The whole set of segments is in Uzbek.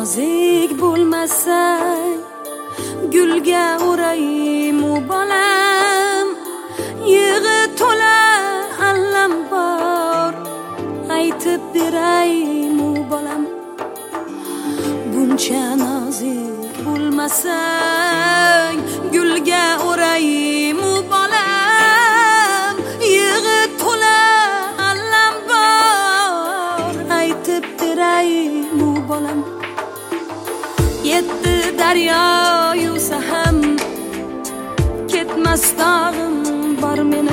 nozik bo'lmasang, gulga o'raymu bolam. Yig'i to'la allam bor, aytib beraymu bolam. Buncha nozik bo'lmasang, gulga o'raymu bolam. Yig'i to'la allam bor, aytib beraymu bolam. Yetti daryo yuvsa ham ketmas dog'im bor meni.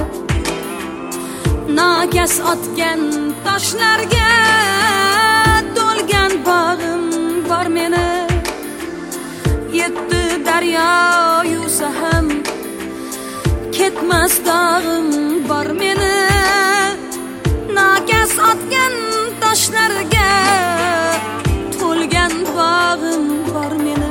Nokas otgan toshlarga to'lgan bog'im bor meni. Yetti daryo yuvsa ham ketmas dog'im bor meni. Nokas otgan toshlarga to'lgan bog'im bor meni.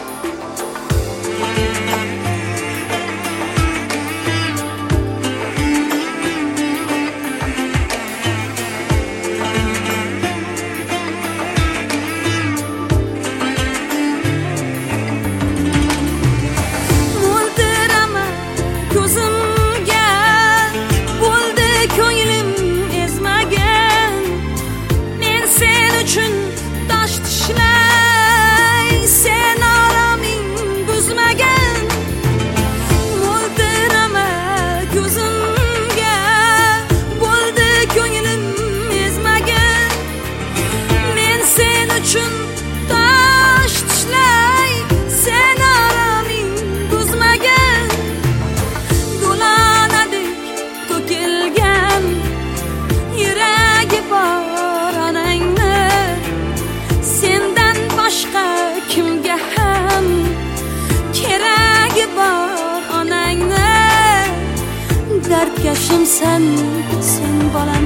Dardkashim sen bolam.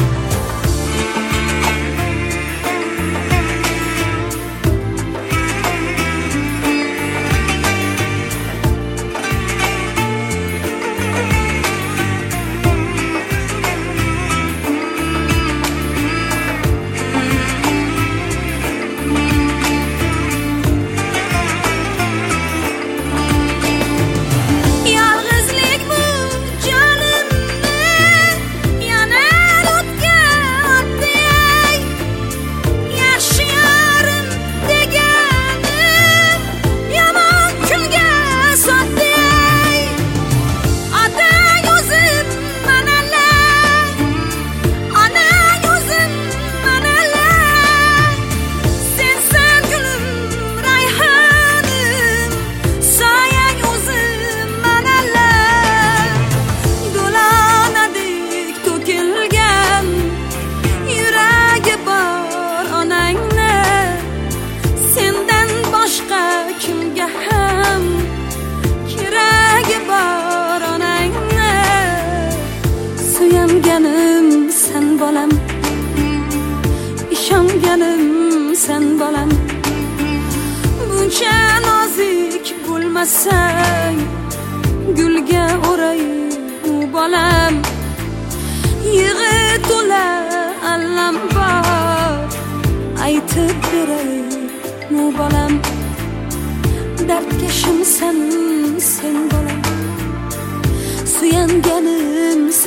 Sen bolam, ishonganim sen bolam. Buncha nozik bo'lmasang, gulga o'raymu bolam. Yig'i to'la allam bor, aytib beraymu bolam. Dardkashim sen bolam. Suyanganim